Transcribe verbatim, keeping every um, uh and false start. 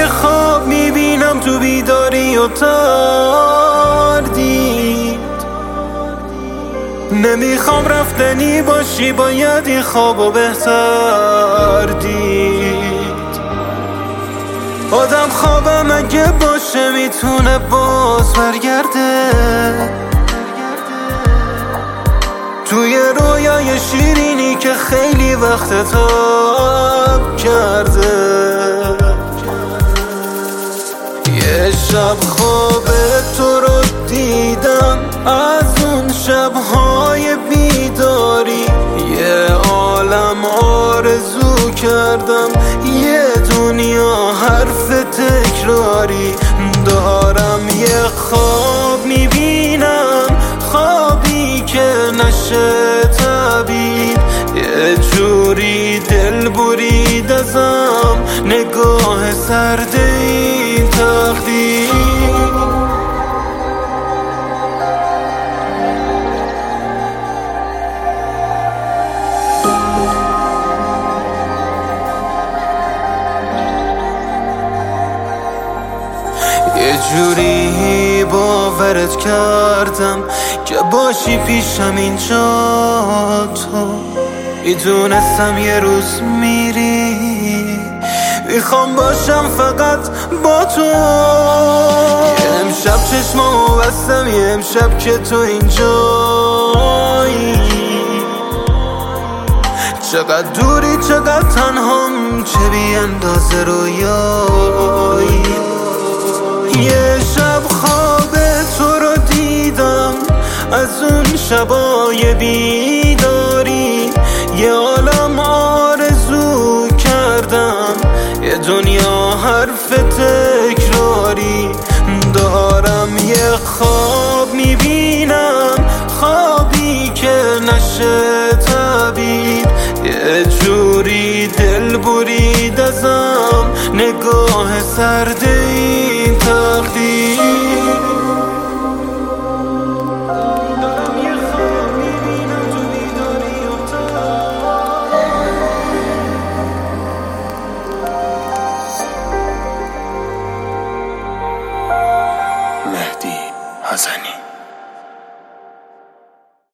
یه خواب میبینم تو بیداری و تردید، نمیخوام رفتنی باشی، باید این خوابو بهتر دید. آدم خوابم اگه باشه میتونه باز برگرده، توی رویای شیرینی که خیلی وقت تاب کرده. یه شب خواب تو رو دیدم، از اون شبهای بیداری یه عالم آرزو کردم، یه دنیا حرف تکراری. دارم یه خواب میبینم، خوابی که نشه تعبیر، یه جوری دل برید ازم نگاه سرد این تقدیر. یه جوری باورت کردم که باشی پیشم اینجا، تو میدونستم یه روز میری، میخوام باشم فقط با تو. یه امشب چشمامو بستم، یه امشب که تو اینجایی، چقدر دوری چقدر تنهام، چه بی اندازه رویایی. یه شب خواب تو رو دیدم، از اون شبای بیداری یه عالم آرزو کردم، یه دنیا حرف تکراری. دارم یه خواب میبینم، خوابی که نشه تعبیر، یه جوری دل برید ازم نگاه سر